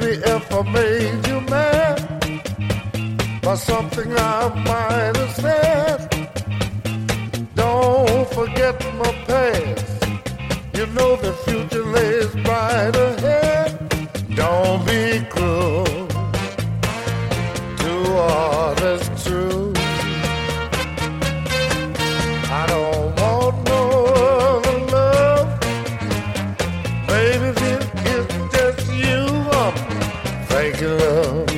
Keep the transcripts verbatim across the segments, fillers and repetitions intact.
if I made you mad by something I might have said, don't forget my past. You know the future lays right ahead. Don't be cruel to all that's true. I don't want no other love. Baby, this is just you I'm thinking of.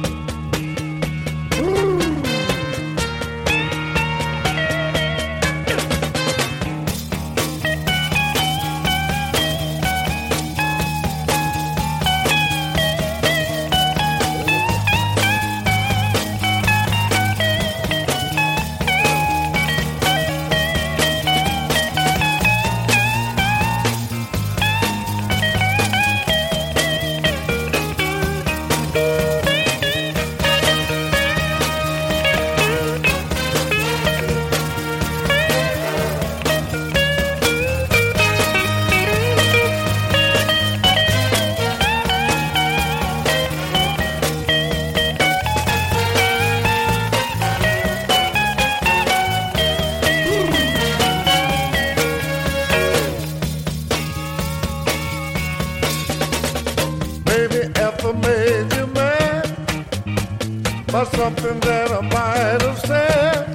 If I made you mad by something that I might have said,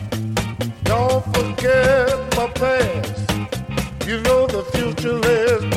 don't forget my past. You know the future is